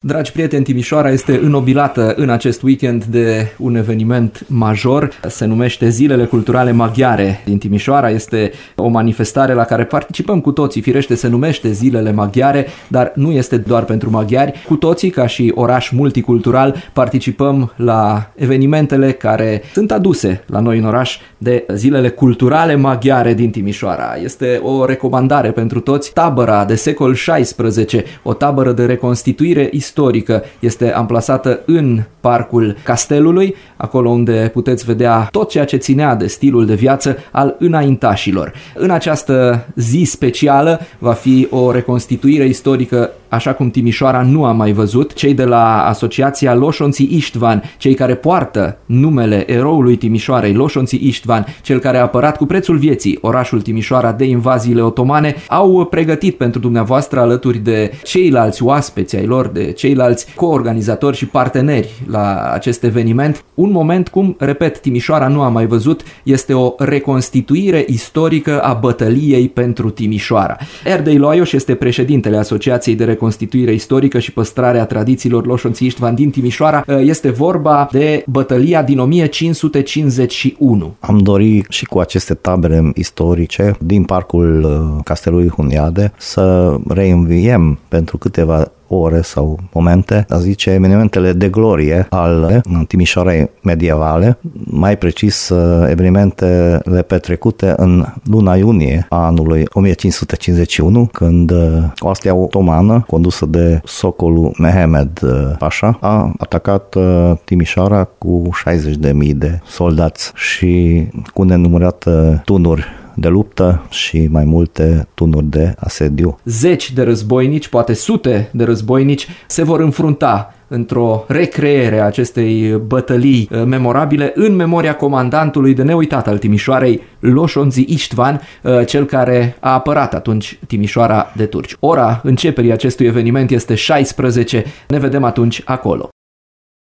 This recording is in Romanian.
Dragi prieteni, Timișoara este înnobilată în acest weekend de un eveniment major. Se numește Zilele Culturale Maghiare din Timișoara. Este o manifestare la care participăm cu toții. Firește, se numește Zilele Maghiare, dar nu este doar pentru maghiari. Cu toții, ca și oraș multicultural, participăm la evenimentele care sunt aduse la noi în oraș de Zilele Culturale Maghiare din Timișoara. Este o recomandare pentru toți. Tabăra de secol XVI, o tabără de reconstituire istorică, este amplasată în Parcul Castelului, acolo unde puteți vedea tot ceea ce ținea de stilul de viață al înaintașilor. În această zi specială va fi o reconstituire istorică așa cum Timișoara nu a mai văzut. Cei de la Asociația Loșonții Iștvan, cei care poartă numele eroului Timișoarei, Loșonții Iștvan, cel care a apărat cu prețul vieții orașul Timișoara de invaziile otomane, au pregătit pentru dumneavoastră, alături de ceilalți oaspeți ai lor, de ceilalți coorganizatori și parteneri la acest eveniment, un moment cum, repet, Timișoara nu a mai văzut. Este o reconstituire istorică a bătăliei pentru Timișoara. Erdei Loaioș este președintele Asociației de Reconstituire Istorică și Păstrarea Tradițiilor Loșonții Iștvan din Timișoara. Este vorba de bătălia din 1551. Am dorit și cu aceste tabere istorice din Parcul Castelului Huniade să reînviem pentru câteva ore sau momente, a zice, evenimentele de glorie ale Timișoarei medievale, mai precis evenimentele petrecute în luna iunie a anului 1551, când oastea otomană, condusă de socolul Mehmed Pașa, a atacat Timișoara cu 60.000 de soldați și cu nenumărate tunuri de luptă și mai multe tunuri de asediu. Zeci de războinici, poate sute de războinici, se vor înfrunta într-o recreere a acestei bătălii memorabile în memoria comandantului de neuitat al Timișoarei, Loșonții Iștvan, cel care a apărat atunci Timișoara de turci. Ora începerii acestui eveniment este 16. Ne vedem atunci acolo.